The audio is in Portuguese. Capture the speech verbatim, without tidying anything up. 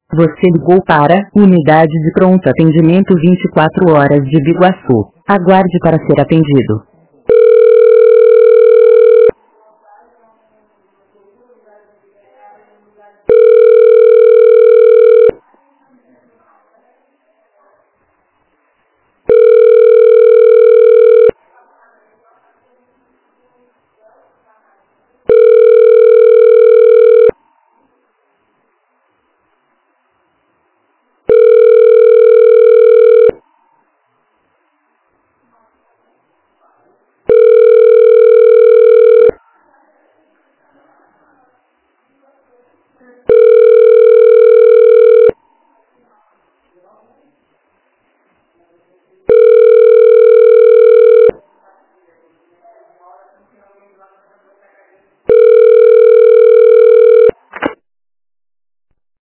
Você ligou para Unidade de Pronto Atendimento vinte e quatro Horas de Biguaçu. Aguarde para ser atendido.